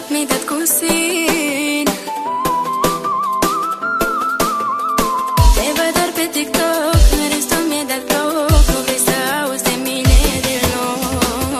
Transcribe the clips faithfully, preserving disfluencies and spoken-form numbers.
WhatsApp mi-ai dat cu sin. Te văd doar pe TikTok, în restul mi-ai dat bloc. Nu vrei să auzi de mine deloc.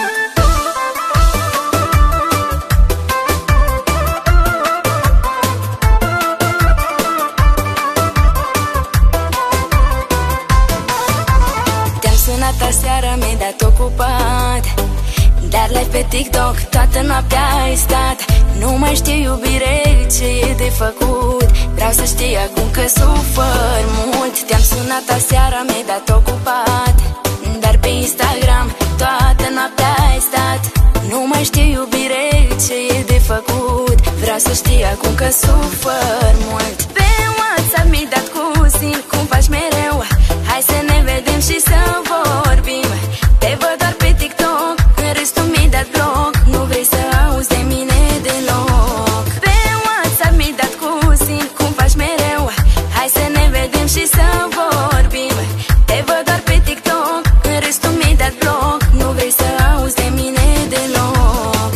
Te-am sunat aseară, mi-ai dat ocupat, dar live pe TikTok toată noaptea ai stat. Nu mai știu, iubire, ce e de făcut. Vreau să știi acum că sufăr mult. Te-am sunat aseară, mi-ai dat ocupat, dar pe Instagram toată noaptea ai stat. Nu mai știu, iubire, ce e de făcut. Vreau să știi acum că sufăr mult. Pe WhatsApp mi-ai dat cu sin, cum faci mereu. Hai să ne vedem și să vorbim. Te văd doar pe TikTok, în restul mi-ai dat bloc. Nu vrei să auzi de mine deloc. Pe WhatsApp mi-ai dat cu sin, cum faci mereu. Hai să ne vedem și să vorbim. Te văd doar pe TikTok, în restul mi-ai dat bloc. Nu vrei să auzi de mine deloc.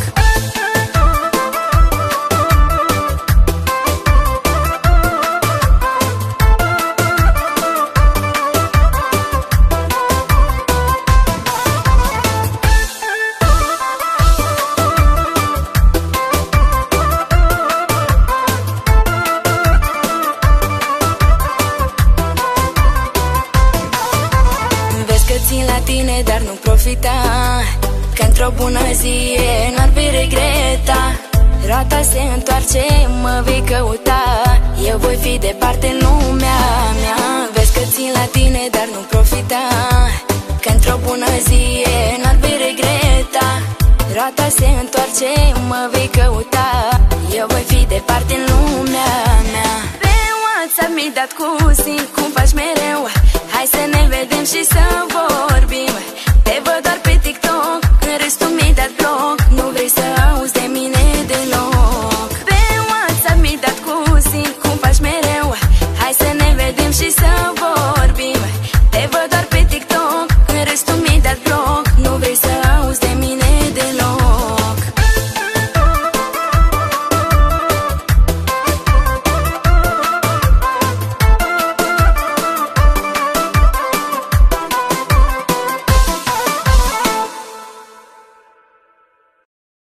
Țin la tine, dar nu profita, că într-o bună zi n-ar vei regreta. Roata se întoarce, mă vei căuta. Eu voi fi departe în lumea mea. Vezi că țin la tine, dar nu profita, că într-o bună zi n-ar vei regreta. Roata se întoarce, mă vei căuta. Eu voi fi departe în lumea mea. Pe WhatsApp mi-ai dat cu sin, cum faci mereu. Hai să ne vedem și să vorbim.